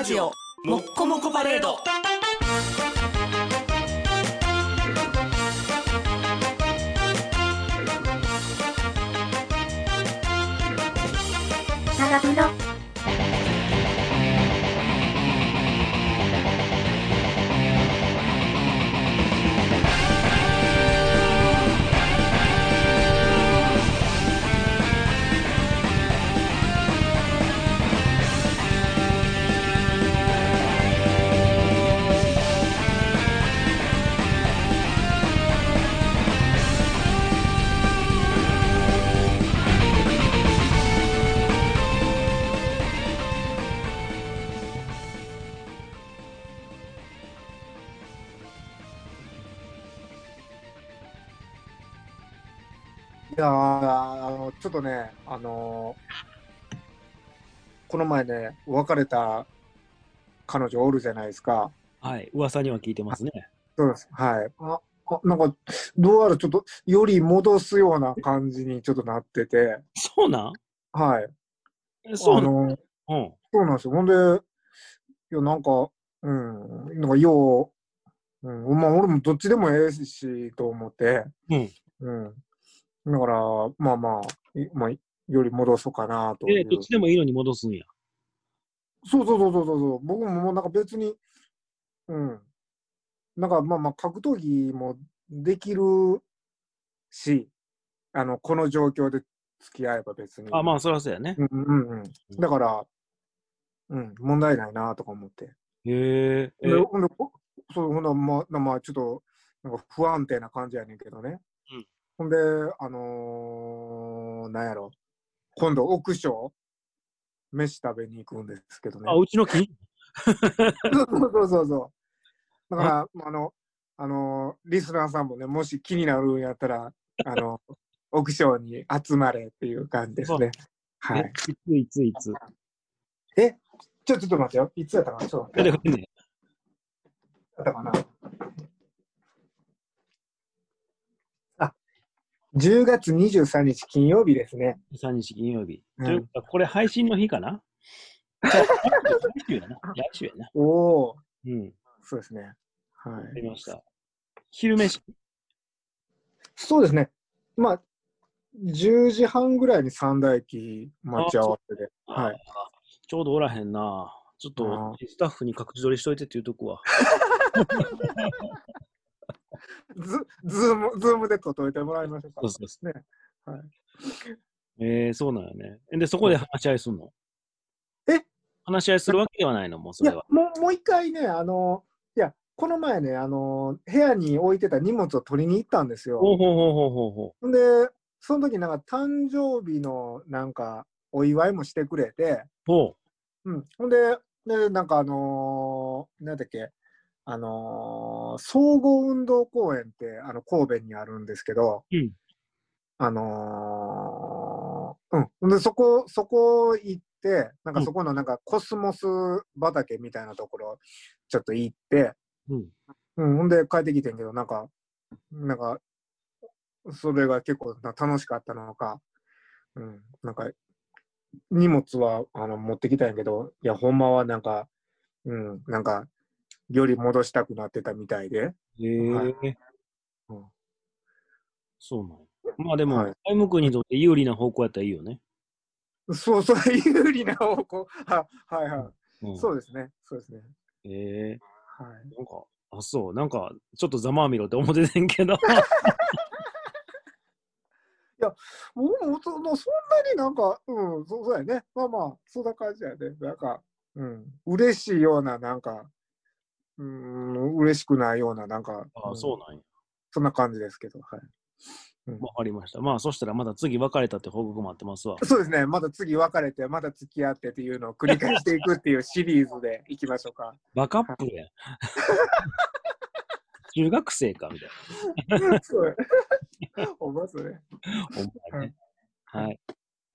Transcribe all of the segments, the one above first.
ジオもっこもこパレード。 長風呂。 いやー、ちょっとね、この前ね、別れた彼女おるじゃないですか。 はい、噂には聞いてますね。 そうです。はい。なんか、どうやらちょっと、より戻すような感じにちょっとなってて、 そうなん？ はい。 そうなん？うん。 そうなんですよ。ほんで、いや、なんか、なんかよう、まあ、俺もどっちでもええし、と思って、 うん。 だから、まあ、より戻そうかな、といどっう。 ちでもいいのに戻すんや。 そう。僕ももうなんか別に、なんか格闘技もできるし、この状況で付き合えば別に。 まあ、そりゃそうやね。 だから、問題ないなとか思って。 へえ。 ほんで、ほんで、まあ、ちょっと、なんか不安定な感じやねんけどね。ほんで、なんやろ、今度、屋上、飯食べに行くんですけどね。 うちの近そう。だから、リスナーさんもね、もし気になるんやったら、屋上に集まれっていう感じですね。はい。 いつちょっと待ってよ。いつやったかな？ちょっと待って。やったかな？10月23日金曜日ですね。 23日金曜日。というか、これ配信の日かな？来週やな。来週やな。 おー。そうですね。はい。 わかりました。昼飯？ そうですね。まあ、10時半ぐらいに三田駅待ち合わせで。はい。 ちょうどおらへんな。ちょっとスタッフに隠し撮りしといてって言うとこは。 ズームで撮っといてもらいましょうか。 そうですね。はい。 そうなんよね。で、そこで話し合いするの？話し合いするわけではないの？もうそれは。 いや、もう一回ね、いや、この前ね、部屋に置いてた荷物を取りに行ったんですよ。ほんで、その時なんか誕生日のなんかお祝いもしてくれて、ほんで、なんかなんだっけ、総合運動公園って神戸にあるんですけど、で、そこ行って、なんかそこのなんかコスモス畑みたいなところちょっと行って、ほんで帰ってきてんけど、なんか、それが結構楽しかったのか、なんか、荷物は持ってきたんやけど、いや、ほんまはなんか、なんか、より戻したくなってたみたいで。 そうなの。まあでも、タイム君にとって有利な方向やったらいいよね。 そう、有利な方向。そうですね。 なんか、そう、なんか、ちょっとざまあみろって思っててんけど。いや、僕もそんなになんか、そうやね。まあ、そんな感じやね。なんか、嬉しいような、なんか、嬉しくないような、なんか、 そうなんや。 そんな感じですけど、はい。 わかりました。まあ、そしたらまた次別れたって報告待ってますわ。 そうですね。また次別れて、また付き合ってっていうのを繰り返していくっていうシリーズでいきましょうか。 バカップルやん。中学生かみたいな。 そうや。ほんまそれ。 ほんまね。はい。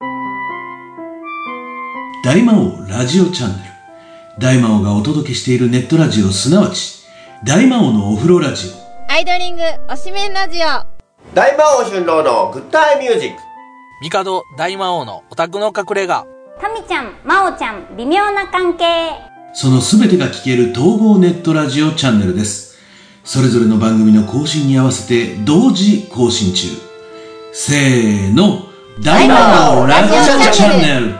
大魔王ラジオチャンネル。大魔王がお届けしているネットラジオ、すなわち大魔王のお風呂ラジオ、 アイドリングおしめんラジオ、 大魔王春郎のグッドアイミュージック、 帝大魔王のオタクの隠れ家、 タミちゃん、マオちゃん、微妙な関係、 そのすべてが聞ける統合ネットラジオチャンネルです。それぞれの番組の更新に合わせて同時更新中。せーの、大魔王ラジオチャンネル。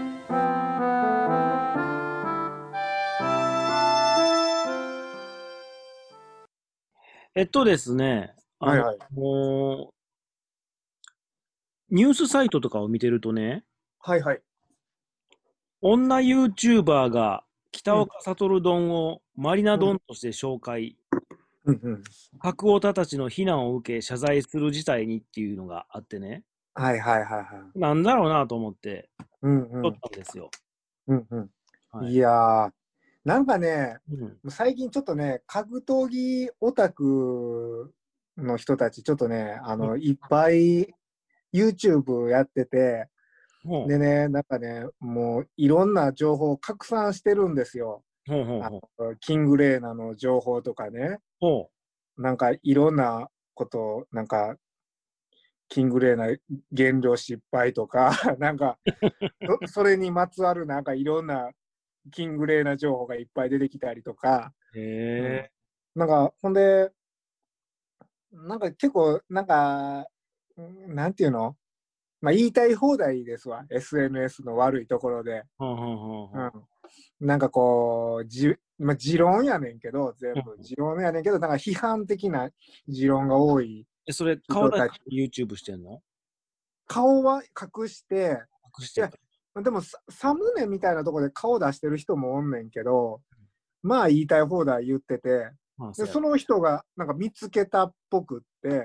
ですね、 はいはい。 もう、ニュースサイトとかを見てるとね、 はいはい。 女 YouTuber が北岡悟丼をマリナ丼として紹介、 うんうん。 白オタたちの非難を受け謝罪する事態にっていうのがあってね、 はいはいはいはい。 なんだろうなと思ってうんうん。 撮ったんですよ。 うんうん。 はい。 いやー、なんかね、 うん最近ちょっとね、格闘技オタクの人たち、ちょっとね、いっぱい YouTube やってて、 ほうでね、なんかね、もういろんな情報を拡散してるんですよ。 ほうほうほうキングレーナの情報とかね、 ほなんかいろんなこと、なんか、キングレーナ減量失敗とか、なんか、それにまつわるなんかいろんなキングレーな情報がいっぱい出てきたりとか、 う。へえ。 なんか、ほんで、なんか結構、なんか、なんていうの、まあ、言いたい放題ですわ、SNS の悪いところで。 ほうほうほうほう。 なんかこう、まあ、持論やねんけど、全部うん持論やねんけど、なんか批判的な持論が多いそれ、顔だけ人たち。 YouTube してんの顔は隠して、いや、 隠してた。 でもサムネみたいなところで顔出してる人もおんねんけど、まあ言いたい放題言ってて、 まあ、そで、 うやその人がなんか見つけたっぽくって、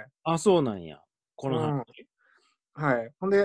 あ、そうなんや。この話。 はい。ほんで、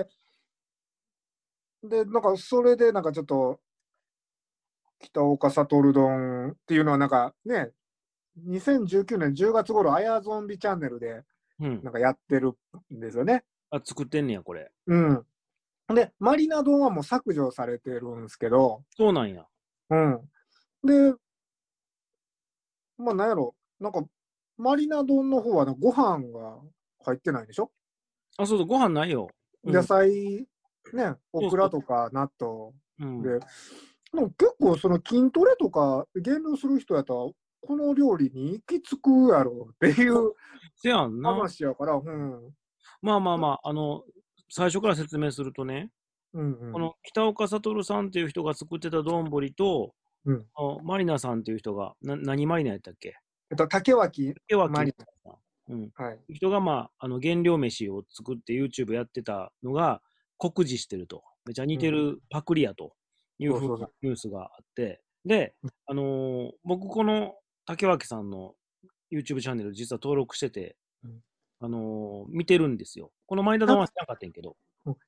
なんかそれでなんかちょっと、北岡悟丼っていうのはなんかね、2019年10月頃、あやゾンビチャンネルでうん。 なんかやってるんですよね。 あ、作ってんねや、これ。 うん。で、マリナ丼はもう削除されてるんですけど、 そうなんや。 うん。で、まあなんやろ、なんか、マリナ丼の方はご飯が入ってないでしょ。 あ、そうそう、ご飯ないよ。う野ん。 菜、ね、オクそうそう。 ラとか納豆うん。 で、でも結構その筋トレとか減量する人やったら、この料理に行き着くやろっていうせやんな。 話やから、うん。 まあまあまあ、最初から説明するとね、 うんうん。 この北岡悟さんっていう人が作ってた丼と、 うん。 マリナさんっていう人が、何マリナやったっけ竹脇竹脇マリさん。うん。 ナ。はい。 人が、まあ、減量飯を作って YouTube やってたのが酷似してると。めちゃ似てるパクリやというふうなそうそうそう。 ニュースがあって、で、僕この竹脇さんの YouTube チャンネル実は登録してて、 うん見てるんですよ。この前田さんは知らなかったんやけど。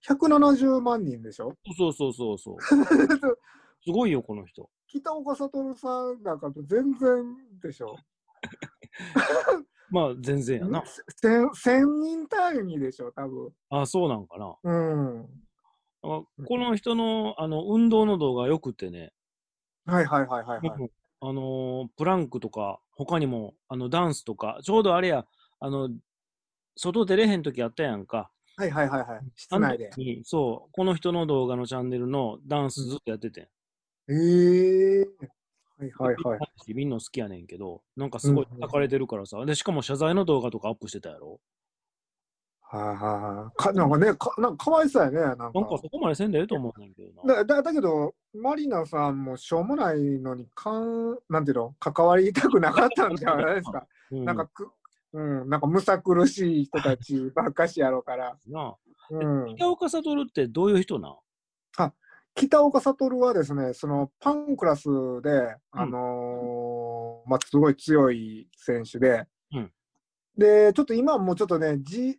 170万人でしょ。 そうそうそうそう。すごいよ、この人。 北岡悟さんなんかと全然でしょ。 まあ、全然やな。 1000人単位でしょ、多分。 あ、そうなんかな。 うん。 この人の、運動の動画よくてね、 はいはいはいはいはい。 うんプランクとか、他にも、ダンスとか、ちょうどあれや、外出れへん時あったやんか。 はいはいはいはい。室あの内で。 時に、そう、この人の動画のチャンネルのダンスずっとやっててん。 ええはいはいはい。 みんな好きやねんけど、なんかうんうん。 すごい叩かれてるからさ。で、しかも謝罪の動画とかアップしてたやろ。 はいはいはい。なんかね、なんかかわいそうやね、なんか。 なんかそこまでせんでええと思うねんけどな。 だけど、マリナさんもしょうもないのに、なんていうの、関わりたくなかったんじゃないですか。 うん。 なんかなんかむさ苦しい人たちばっかしやろうから。 なあ。 うん。 北岡悟ってどういう人なん？ あ、北岡悟はですね、そのパンクラスで、まあ、すごい強い選手で、 うん。 で、ちょっと今はもうちょっとね、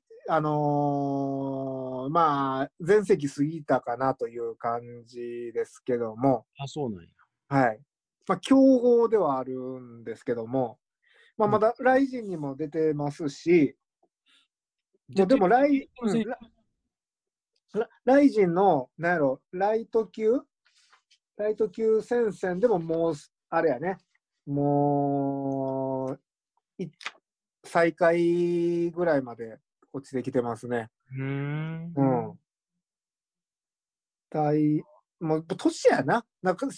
まあ、全盛期過ぎたかなという感じですけども、 あ、そうなんや。 はい。まあ、強豪ではあるんですけども、まあ、 うんまだライジンにも出てますし、もうで出てるもライジンの、なんやろ、ライト級戦線でももう、あれやね、もう、最下位ぐらいまで落ちてきてますね。 うーん。 うん。 もう年やな。なんか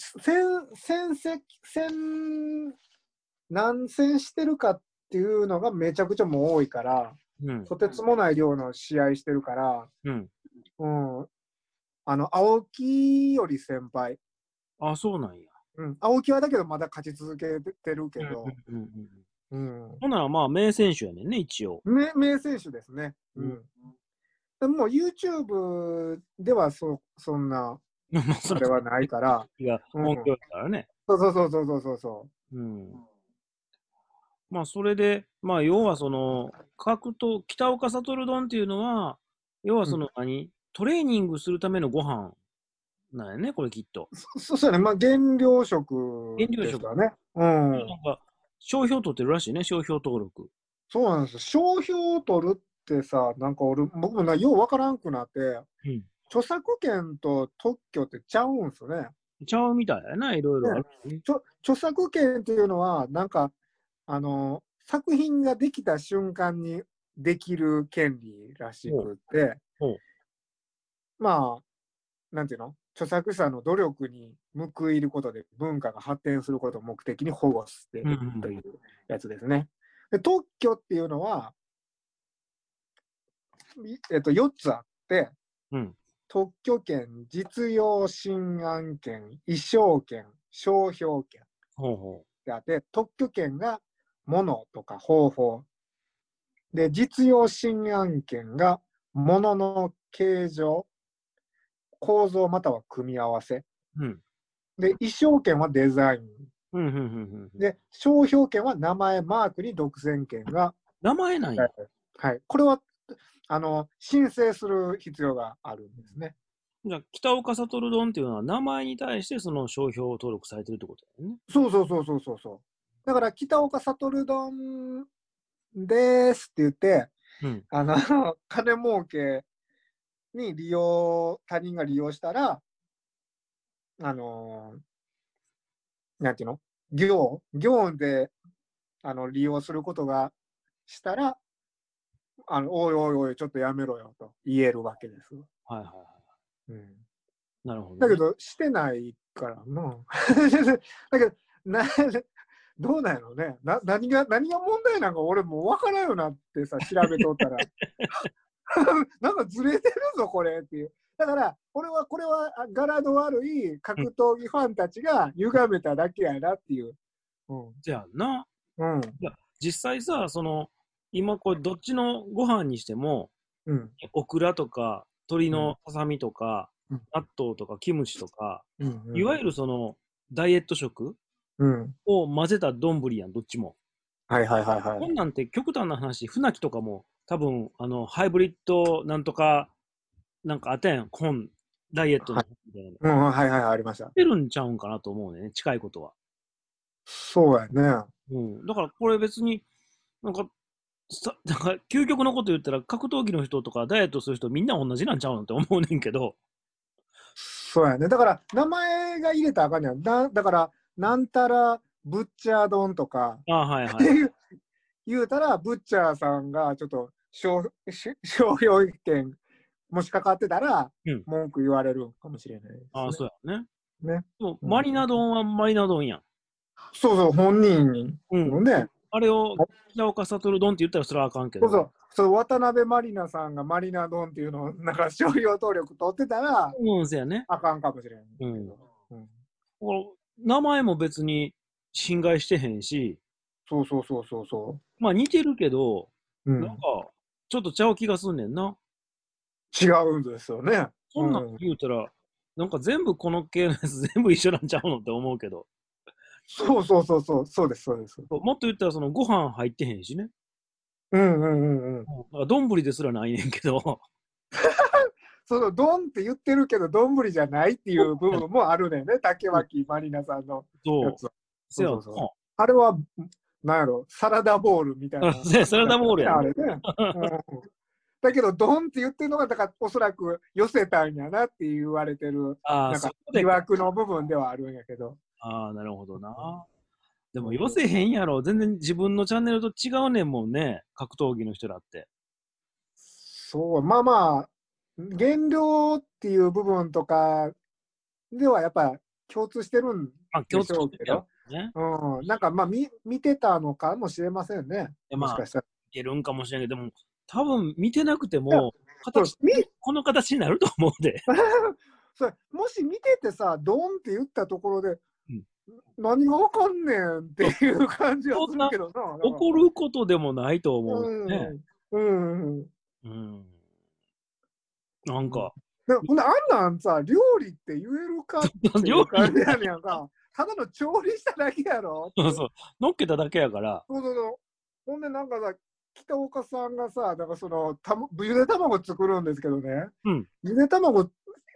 何戦してるかっていうのがめちゃくちゃもう多いから、とてつもない量の試合してるから、青木より先輩。 あ、そうなんや。 青木はだけどまだ勝ち続けてるけど。 ほならまあ名選手やねんね、一応。 名選手ですね。もう YouTube ではそんな、それはないから。 いや、本業だからね。 そう。 まあ、それで、まあ、要はその、北岡悟丼っていうのは、要はそのトレーニングするためのご飯なんやね、これきっと。 そうやね。まあ、原料食ですからね。 なんか、商標取ってるらしいね、商標登録。 そうなんですよ。商標を取るってさ、なんか僕もようわからんくなって、著作権と特許ってちゃうんすよね。 ちゃうみたいやな、いろいろある、ね。 著作権っていうのは、なんか、作品ができた瞬間にできる権利らしくて、まあ、なんていうの？著作者の努力に報いることで文化が発展することを目的に保護しているというやつですね。で、特許っていうのは、4つあって、特許権、実用新案権、意匠権、商標権であって、特許権がものとか方法。で、実用新案権がものの形状、構造または組み合わせ。で、意匠権はデザイン。で、商標権は名前、マークに独占権が。 名前なんや。 はい。これは、申請する必要があるんですね。 じゃあ、北岡悟丼っていうのは名前に対してその商標登録されてるってことだよね。 そう。だから、北岡悟丼ですって言って、金儲けに他人が利用したら、なんていうの？業務で、利用することがしたら、おい、ちょっとやめろよと言えるわけです。 なるほど、ね。 だけど、してないからな。だけど、どうなんやろうね。何が問題なんか俺もう分からんよなってさ、調べとったら。なんかずれてるぞ、これっていう。だから、これは柄の悪い格闘技ファンたちが歪めただけやなっていう。 じゃあな。いや、実際さ、今これどっちのご飯にしても、オクラとか、鶏のささみとか、納豆とかキムチとか、いわゆるダイエット食を混ぜた丼やん、どっちも。こんなんて極端な話、船木とかも多分、ハイブリッドなんとか、なんかあったやん、ダイエットのみたいな。ありました。 出るんちゃうんかなと思うね、近いことは。 そうやね。 だからこれ別に、なんか究極のこと言ったら、格闘技の人とかダイエットする人みんな同じなんちゃうのって思うねんけど。 そうやね。だから、名前が入れたらあかんやん。だから、なんたら、ブッチャー丼とか、言うたら、ブッチャーさんがちょっと商標権もしかかってたら、文句言われるかもしれないですね。 そうやね。 ね。 でもマリナ丼はマリナ丼やん。 そう、本人のね。 あれを北岡悟丼って言ったらそれはあかんけど。 そう、渡辺満里奈さんがマリナ丼っていうのを、なんか商標登録取ってたら、 そうやね。 あかんかもしれない。 名前も別に侵害してへんし。 そう。 まあ似てるけど、なんか、ちょっとちゃう気がすんねんな。 違うんですよね。 そんなん言うたら、なんか全部この系のやつ全部一緒なんちゃうのって思うけど。 そうです。 もっと言ったらご飯入ってへんしね。丼ですらないねんけど。 丼って言ってるけど、丼じゃないっていう部分もあるねんね。竹脇まりなさんのやつは。そう。あれは、なんやろ、サラダボールみたいな。 サラダボールやね。 あれね。だけど、丼って言ってるのが、だからおそらく寄せたんやなって言われてる、なんか疑惑の部分ではあるんやけど。 なるほどな。でも寄せへんやろ。全然自分のチャンネルと違うねんもんね。格闘技の人だって。 そう、まあ、減量っていう部分とかではやっぱ共通してるんでしょうけど、なんかまあ見てたのかもしれませんね。もしかしたら。 いけるんかもしれないけど、でも多分見てなくてもこの形になると思うで。 それもし見ててさ、ドンって言ったところで、何がわかんねんっていう感じはするけどな。 起こることでもないと思うね。なんか。 ほんであんなんさ、料理って言えるかっていう感じやねんか。ただの調理しただけやろ。 そうそう。乗っけただけやから。 そうそうそう。ほんでなんかさ、北岡さんがさ、だからそのゆで卵作るんですけどね。ゆで卵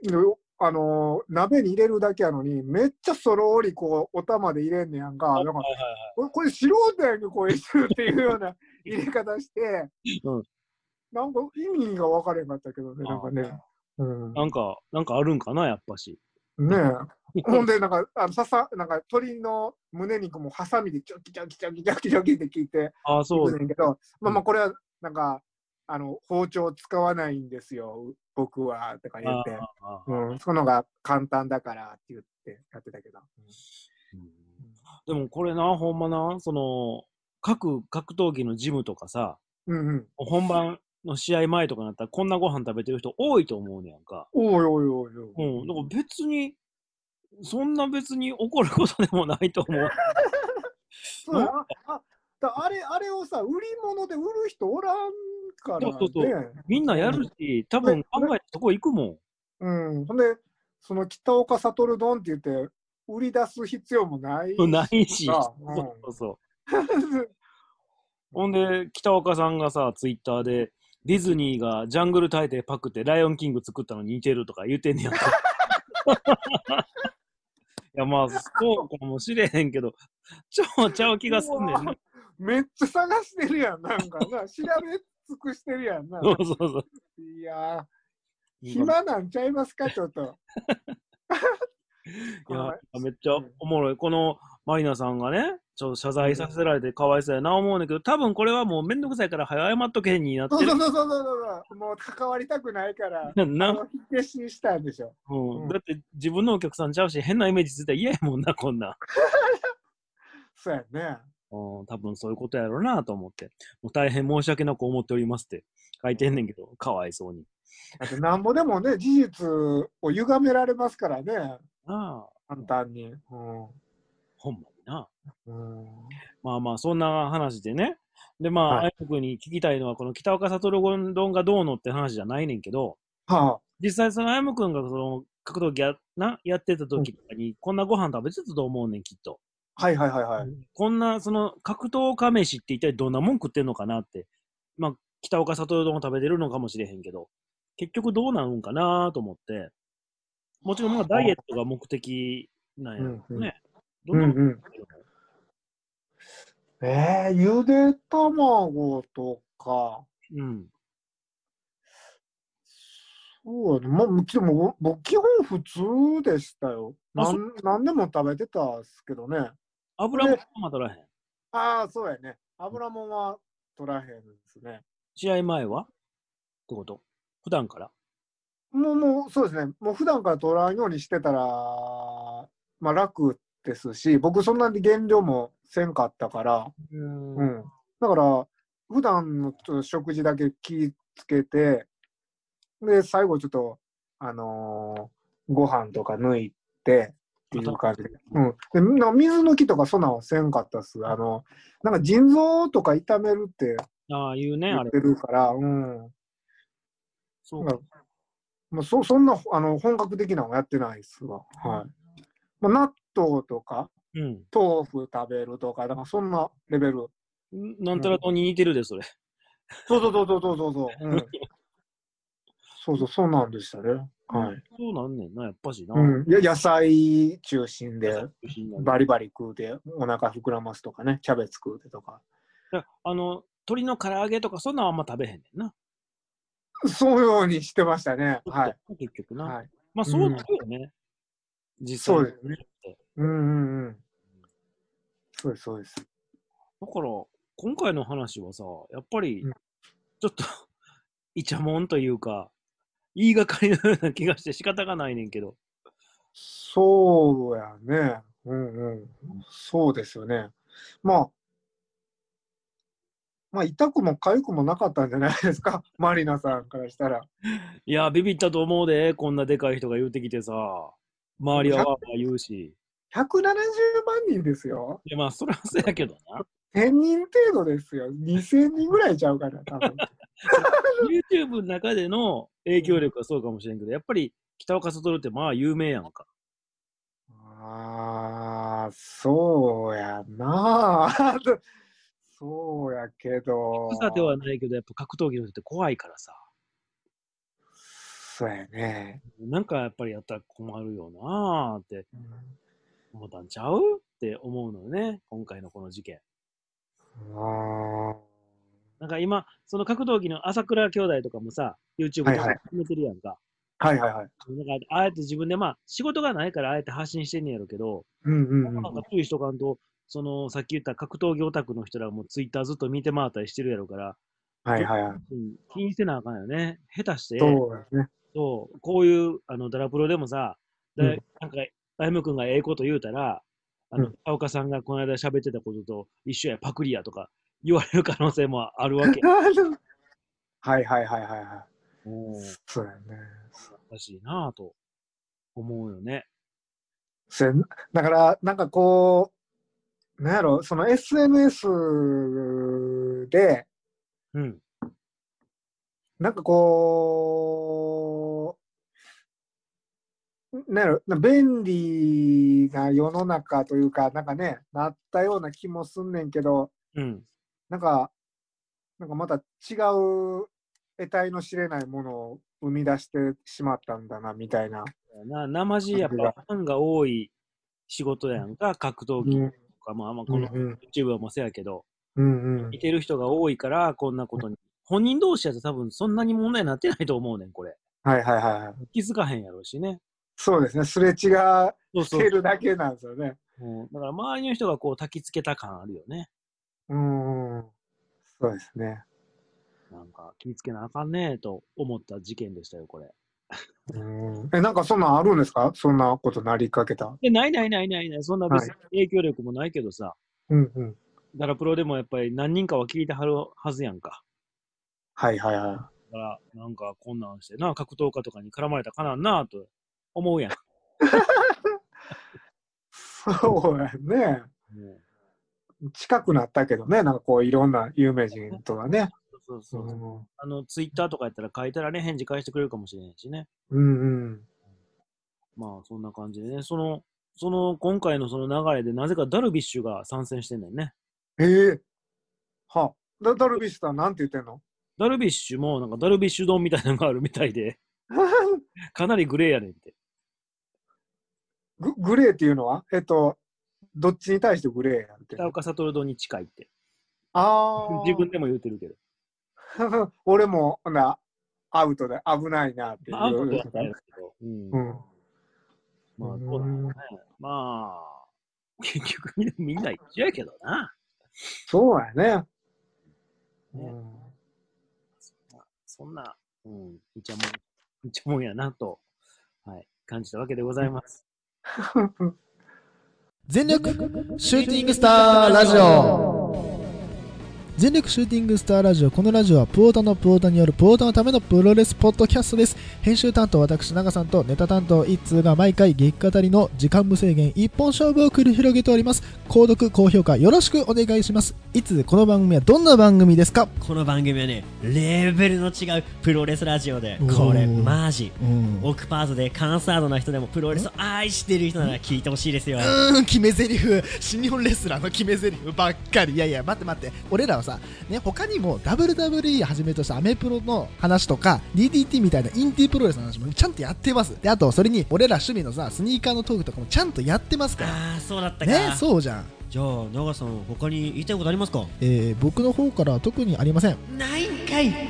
鍋に入れるだけやのに、めっちゃそろりこうお玉で入れんねやんか。なんかこれ素人やんけ、これっていうような入れ方して、なんか意味が分かれんかったけどね、なんかね。 なんかあるんかな、やっぱし。 ねえ。ほんで、なんか、なんか鶏の胸肉もハサミでチョキチョキチョキチョキチョキって切っていくねんけど、まあこれはなんか、包丁使わないんですよ、僕は、とか言って。そのが簡単だからって言ってやってたけど。 でもこれな、ほんまな、その、各格闘技のジムとかさ、本番の試合前とかになったらこんなご飯食べてる人多いと思うねやんか。 おいおいおいおい。 だから別に、そんな別に怒ることでもないと思う。 そうやあれをさ、売り物で売る人おらんからね。 みんなやるし、多分考えたとこ行くもん。ほんで、その北岡悟丼って言って、売り出す必要もないし。 ないし。そうそう。ほんで、北岡さんがさ、ツイッターで、ディズニーがジャングル大帝パクってライオンキング作ったのに似てるとか言ってんねやんか。いや、まあ、そうかもしれへんけど、超ちゃう気がすんねんな。 めっちゃ探してるやん、なんかな。調べ尽くしてるやんな。 そうそうそう。 いやー、暇なんちゃいますか、ちょっと。 いや、めっちゃおもろい。このマリナさんがね、ちょっと謝罪させられてかわいそうやな思うんだけど、多分これはもうめんどくさいから早謝っとけになってる。 そう。もう関わりたくないから、否定したんでしょ。 だって自分のお客さんちゃうし、変なイメージついたら嫌やもんな、こんな。 そうやね。 多分そういうことやろうなと思って。もう大変申し訳なく思っておりますって書いてんねんけど、かわいそうに。 あとなんぼでもね、事実を歪められますからね。簡単に。 ほんまにな。まあまあ、そんな話でね。で、まあ、あやむくんに聞きたいのは、この北岡悟丼がどうのって話じゃないねんけど、実際そのあやむくんがその格闘技やってた時とかに、こんなご飯食べてたと思うねん、きっと。こんな、その格闘家飯って一体どんなもん食ってんのかなって。まあ、北岡悟丼を食べてるのかもしれへんけど、結局どうなるんかなと思って、もちろんまあダイエットが目的なんやろね。どんなゆで卵とか。そうやね。でも僕基本普通でしたよ。何でも食べてたっすけどね。 油もんは取らへん。 そうやね。油もんは取らへんですね。 試合前はってこと普段からもうそうですね。もう普段から取らんようにしてたら、まあ楽ですし、僕そんなに減量もせんかったから、だから、普段のちょっと食事だけ気ぃつけて、で、最後ちょっと、ご飯とか抜いてっていう感じで。で水抜きとかそんなんはせんかったっす。なんか腎臓とか痛めるって言うね、 言ってるから、そうか。まあ、そんな本格的なのやってないっすわ。まあ、納豆とか、豆腐食べるとか、だからそんなレベル。 なんたらとに似てるで、それ。 そう。そうなんでしたね。 そうなんねんな、やっぱしな。 野菜中心で、バリバリ食うて、お腹膨らますとかね、キャベツ食うてとか。 鶏の唐揚げとか、そんなんあんま食べへんねんな。 そういうようにしてましたね。 結局な。まあ、そうなるよね。実際。 そうですね。そうです。 だから、今回の話はさ、やっぱり、ちょっと、イチャモンというか、言いがかりのような気がして仕方がないねんけど。 そうやね。そうですよね。まあ、痛くも痒くもなかったんじゃないですか、マリナさんからしたら。 いや、ビビったと思うで、こんなでかい人が言うてきてさ、周りはわーわー言うし。 170万人ですよ。 いや、まあ、それはそうやけどな。 1000人程度ですよ。2000人ぐらいちゃうかな、多分。 YouTube の中での影響力はそうかもしれんけど、やっぱり北岡悟ってまあ有名やんか。 ああ、そうやな。そうやけど。 草ではないけど、やっぱ格闘技の人って怖いからさ。 そうやね。 なんかやっぱりやったら困るよなーって思ったんちゃうって思うのよね、今回のこの事件。なんか今、その格闘技の朝倉兄弟とかもさ、YouTube で始めてるやんか。 はいはいはい。 なんかああやって自分でまあ、仕事がないからああやって発信してんねやろうけど、なんか注意しとかんと、そのさっき言った格闘技オタクの人らも Twitter ずっと見て回ったりしてるやろうから、 はいはいはい。 気にしてなあかんよね。下手して、 そうですね。 そう、こういうダラプロでもさ、なんか、大夢君がええこと言うたら、田岡さんがこの間喋ってたことと一緒や、パクリやとか言われる可能性もあるわけ。 はいはいはいはいはい。そうやね。 難しいなぁと思うよね。 だから、なんかこう、なんやろ、その SNS で、なんかこう、なんやろ、便利な世の中というか、なんかね、なったような気もすんねんけど、なんかまた違う得体の知れないものを生み出してしまったんだな、みたいな。 生地、やっぱファンが多い仕事やんか、格闘技とか、まあこの YouTuber もそうやけど、見てる人が多いから、こんなことに。本人同士やと多分そんなに問題になってないと思うねん、これ。 はいはいはい。 気づかへんやろうしね。 そうですね、すれ違ってるだけなんですよね。 だから周りの人がこう焚きつけた感あるよね。 そうですね。 なんか気ぃつけなあかんねえと思った事件でしたよ、これ。 なんかそんなんあるんですか？そんなことなりかけた。 ない。そんな別に影響力もないけどさ。ダラプロでもやっぱり何人かは聞いてはるはずやんか。 はいはいはい。 だから、なんかこんなんしてな、格闘家とかに絡まれたかなんなと思うやん。 そうやね。近くなったけどね、なんかこういろんな有名人とはね。 ツイッターとかやったら書いたらね、返事返してくれるかもしれないしね。まあ、そんな感じでね。今回のその流れで、なぜかダルビッシュが参戦してんねんね。 ダルビッシュさんなんて言ってんの？ ダルビッシュも、なんかダルビッシュ丼みたいなのがあるみたいで、かなりグレーやねんって。 グレーっていうのはどっちに対してグレーやんって。 北岡悟丼に近いって。 自分でも言うてるけど。 俺も、アウトで危ないなっていう。 アウトではないけど。まあ、そうだね。まあ、結局みんな一緒やけどな。 そうやね。 そんな、いちゃもんやなと、感じたわけでございます。 全力シューティングスターラジオ。全力シューティングスターラジオ。このラジオはプオタのプオタによるプオタのためのプロレスポッドキャストです。編集担当私長さんとネタ担当一通が毎回激語りの時間無制限一本勝負を繰り広げております。購読高評価よろしくお願いします。いつこの番組はどんな番組ですか？ この番組はね、レベルの違うプロレスラジオで、これマジオクパートでカンサードな人でもプロレスを愛してる人なら聞いてほしいですよ。 決め台詞、新日本レスラーの決め台詞ばっかり。いや待って俺らはさ、ね、他にも WWE はじめとしたアメプロの話とか DDT みたいなインディープロレスの話もちゃんとやってます。で、あとそれに俺ら趣味のさスニーカーのトークとかもちゃんとやってますから。 ああ、そうだったか。 ね、そうじゃん。 じゃあ長さん、他に言いたいことありますか？ 僕の方からは特にありません。 ないんかい。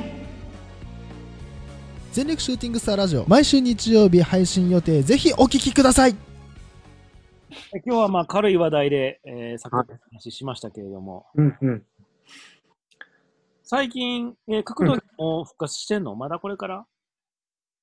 全力シューティングスターラジオ、毎週日曜日配信予定。ぜひお聞きください。 今日はまあ軽い話題で、先ほど話しましたけれども、最近、格闘技も復活してんの？まだこれから？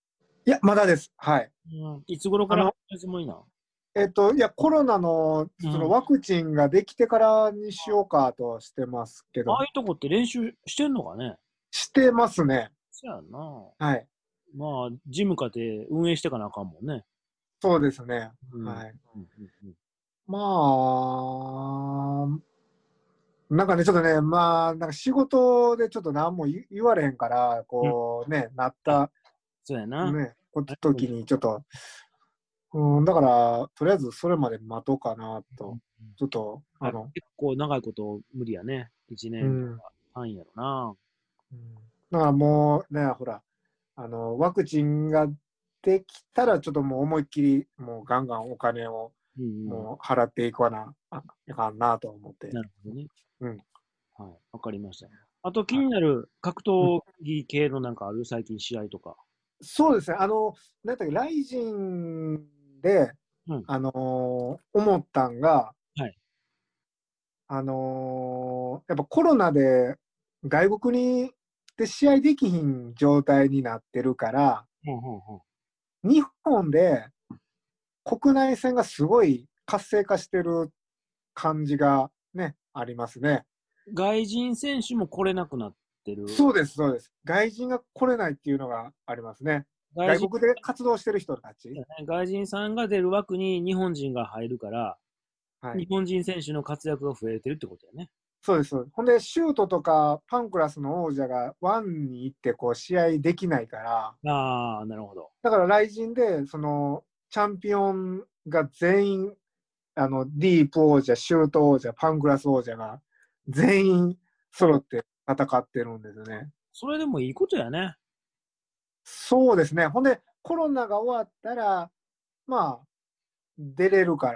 いや、まだです。はい。 いつ頃から始めるつもりな？ いや、コロナのそのワクチンができてからにしようかとしてますけど。 ああいうとこって練習してんのかね？ してますね。 そうやな。 はい。 まあ、ジムかて運営してかなあかんもんね。 そうですね。はい。まあ、なんかね、ちょっとね、まあ、なんか仕事でちょっと何も言われへんから、こうね、なった、 そうやな。 ね、時にちょっと、だから、とりあえずそれまで待とうかなと、ちょっと、 結構長いこと無理やね。1年とか単位やろな。 だからもうね、ほら、ワクチンができたら、ちょっともう思いっきり、もうガンガンお金を、もう払っていかなあかんなと思って。 なるほどね。 うん。 はい、わかりました。あと気になる格闘技系のなんかある最近試合とか。 そうですね。なんだっけ、ライジンで、思ったんが、 はい。 やっぱコロナで外国にで試合できひん状態になってるから、日本で国内戦がすごい活性化してる感じがね、ありますね。 外人選手も来れなくなってる。 そうです、そうです。外人が来れないっていうのがありますね。外国で活動してる人たち。 外人さんが出る枠に日本人が入るから、 はい、 日本人選手の活躍が増えてるってことやね。 そうです。ほんで、シュートとかパンクラスの王者がワンに行ってこう試合できないから、 ああ、なるほど。 だから来人で、その、チャンピオンが全員、ディープ王者、シュート王者、パンクラス王者が全員揃って戦ってるんですね。 それでもいいことやね。 そうですね。ほんで、コロナが終わったら、まあ、出れるから、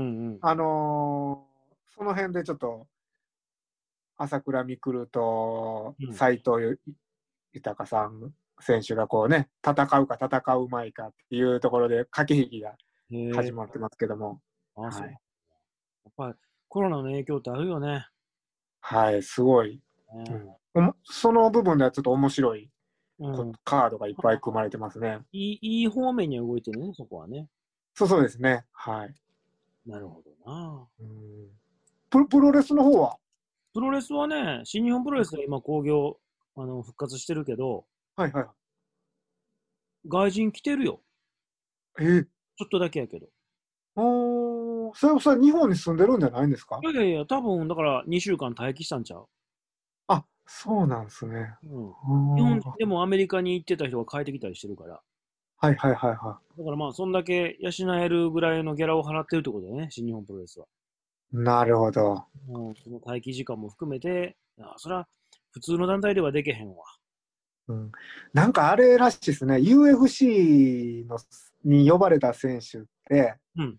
その辺でちょっと、朝倉未来と斎藤豊さん選手がこうね、戦うか戦うまいかっていうところで駆け引きが始まってますけども。 はい、やっぱりコロナの影響ってあるよね。 はい、すごい。その部分ではちょっと面白いカードがいっぱい組まれてますね。 いい方面に動いてるね、そこはね。 そうですね。はい。 なるほどな。 プロレスの方は？ プロレスはね、新日本プロレスが今興行、復活してるけど、 はいはい。 外人来てるよ。ちょっとだけやけど。 それ日本に住んでるんじゃないんですか？ いや、多分、だから2週間待機したんちゃう？ あ、そうなんですね。 日本でもアメリカに行ってた人が帰ってきたりしてるから。 はいはいはいはい。だからまあ、そんだけ養えるぐらいのギャラを払ってるってことだよね、新日本プロレスは。 なるほど。 その待機時間も含めて、それは普通の団体ではできへんわ。 なんかあれらしいですね。UFC に呼ばれた選手って、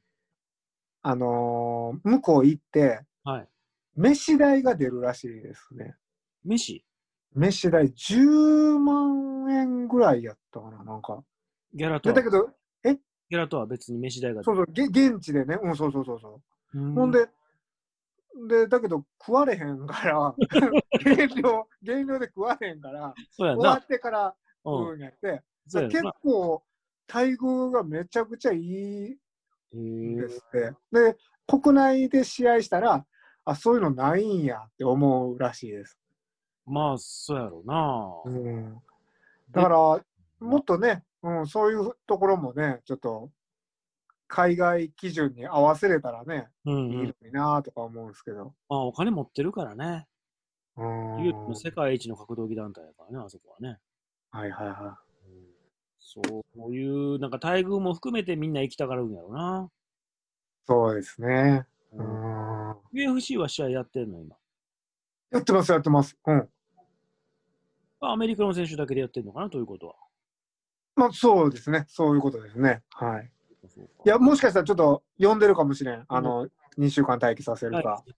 向こう行って、飯代が出るらしいですね。飯代10万円ぐらいやったかな、なんか。 ギャラとは。 だけど、 ギャラとは別に飯代が出る。そう、現地でね。そう。ほんで、だけど食われへんから、減量で食われへんから、終わってから食うんやって、結構待遇がめちゃくちゃいいんですって。で、国内で試合したら、そういうのないんやって思うらしいです。 まあ、そうやろうな。 だから、もっとね、そういうところもね、ちょっと、海外基準に合わせれたらね、いいのになとか思うんですけど。 まあ、お金持ってるからね。世界一の格闘技団体やからね、あそこはね。 はいはいはい。 そういう、なんか待遇も含めてみんな行きたがるんやろうな。 そうですね。 UFC は試合やってんの、今。 やってます。 アメリカの選手だけでやってんのかな、ということは。 まあ、そうですね。そういうことですね。はい。いや、もしかしたらちょっと呼んでるかもしれん。2週間待機させるか。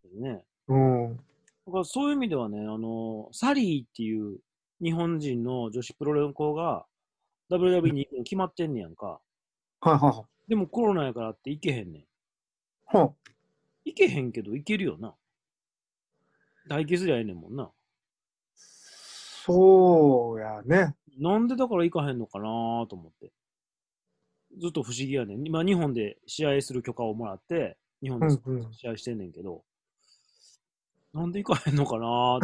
そういう意味ではね、サリーっていう日本人の女子プロレスの子が WWE に行くの決まってんねやんか。でもコロナやからって行けへんねん。行けへんけど行けるよな。待機すりゃええねんもんな。 そうやね。 なんでだから行かへんのかなと思って。ずっと不思議やねん。今、日本で試合する許可をもらって、日本で試合してんねんけど、なんで行かへんのかなって。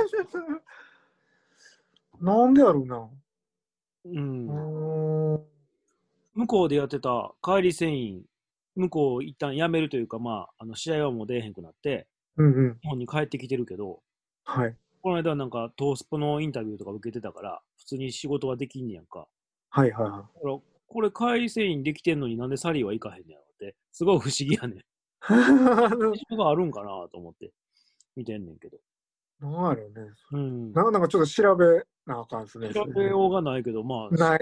なんでやろうな。 うん。向こうでやってた帰り船員、向こう一旦辞めるというか、まあ、試合はもう出えへんくなって、日本に帰ってきてるけど、 はい。 この間なんかトースポのインタビューとか受けてたから、普通に仕事はできんねやんか。 はいはいはい。 これ帰り船員できてんのになんでサリーは行かへんねやろって、すごい不思議やねん。仕事があるんかなと思って見てんねんけど。 なんやろうね。 うん。 なんかちょっと調べなあかんですね。 調べようがないけど、まあ。 ない。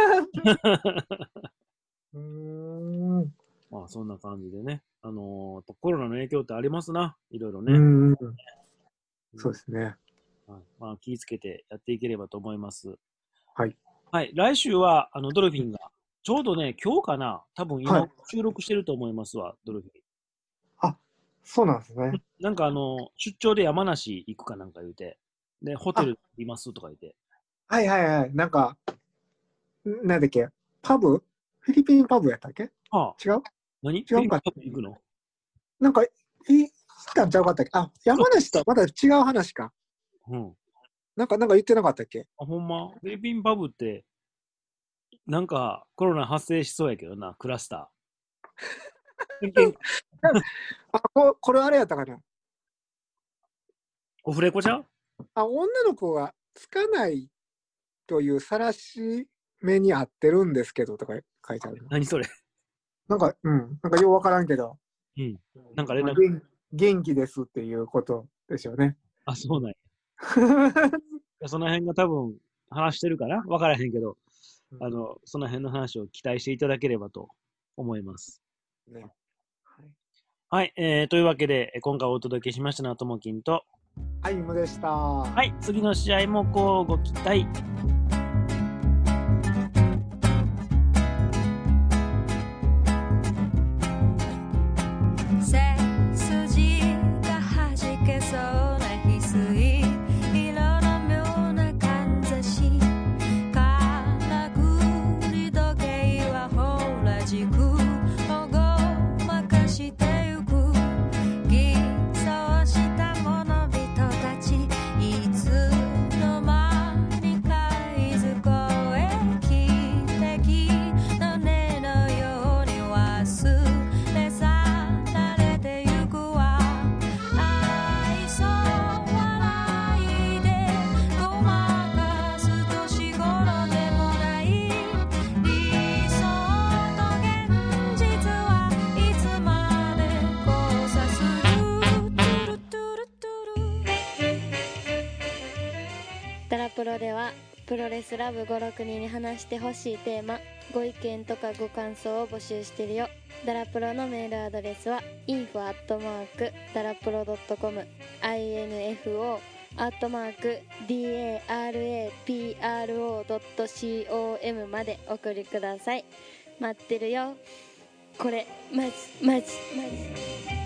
まあそんな感じでね。コロナの影響ってありますな。いろいろね。 そうですね。 まあ気をつけてやっていければと思います。 はい。 はい。来週は、ドルフィンが、ちょうどね、今日かな。多分今収録してると思いますわ、ドルフィン。 あ、そうなんですね。 なんか出張で山梨行くかなんか言うて、で、ホテルいますとか言って。 はいはいはい。なんか、なんだっけ、パブフィリピンパブやったっけ？違う？ 何？ 違うか。 行くの？ なんか、行ったんちゃうかったっけ？あ、山梨とはまだ違う話か。 うん。 なんか言ってなかったっけ？ あ、ほんま？フィリピンパブって、なんかコロナ発生しそうやけどな、クラスター。 あ、これあれやったかな？ オフレコちゃう？ あ、女の子がつかないという晒し目に合ってるんですけどとか書いてある。 何それ？ なんか、なんかようわからんけど。 うん。なんか連絡。 元気ですっていうことでしょうね。 あ、そうなんや。その辺が多分話してるかな？わからへんけど、その辺の話を期待していただければと思います。ね。はい、というわけで、今回お届けしましたのはともきんと、 はい、むでした。 はい、次の試合もこうご期待。 ダラプロではプロレスラブ5、6人に話してほしいテーマ、ご意見とかご感想を募集してるよ。ダラプロのメールアドレスは info@darapro.com info@darapro.com まで送りください。待ってるよ。これマジ